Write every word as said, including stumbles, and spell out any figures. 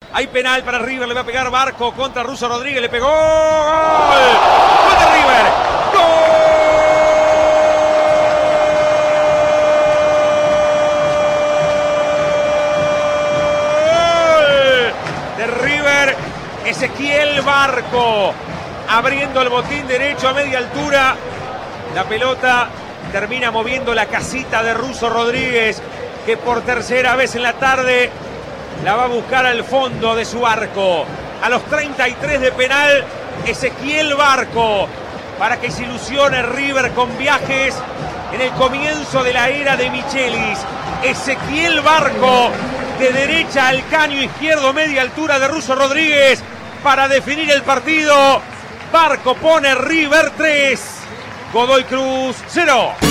Hay penal para River, le va a pegar Barco contra Russo Rodríguez, le pegó. ¡Gol! ¡Gol de River! ¡Gol! De River, Ezequiel Barco, abriendo el botín derecho a media altura. La pelota termina moviendo la casita de Russo Rodríguez, que por tercera vez en la tarde la va a buscar al fondo de su arco. A los treinta y tres de penal, Ezequiel Barco, para que se ilusione River con viajes en el comienzo de la era de Michelis. Ezequiel Barco, de derecha al caño izquierdo, media altura de Russo Rodríguez, para definir el partido. Barco pone River tres, Godoy Cruz cero.